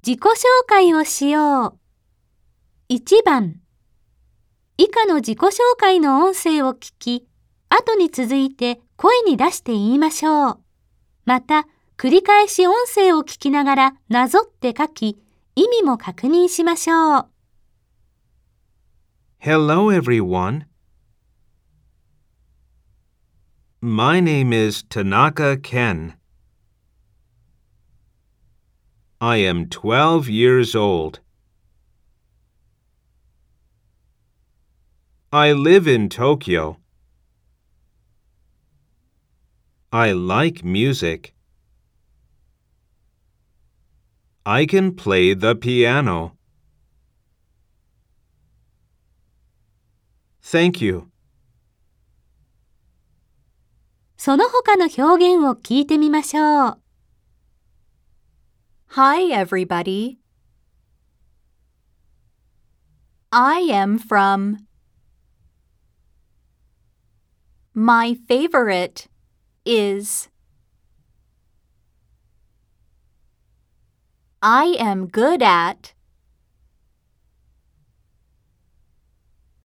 自己紹介をしよう。1番。以下の自己紹介の音声を聞き、後に続いて声に出して言いましょう。また、繰り返し音声を聞きながらなぞって書き、意味も確認しましょう。 Hello, everyone. My name is Tanaka Ken. I am 12 years old. I live in Tokyo. I like music. I can play the piano. Thank you. その他の表現を聞いてみましょう。 Hi, everybody. I am from. My favorite is. I am good at.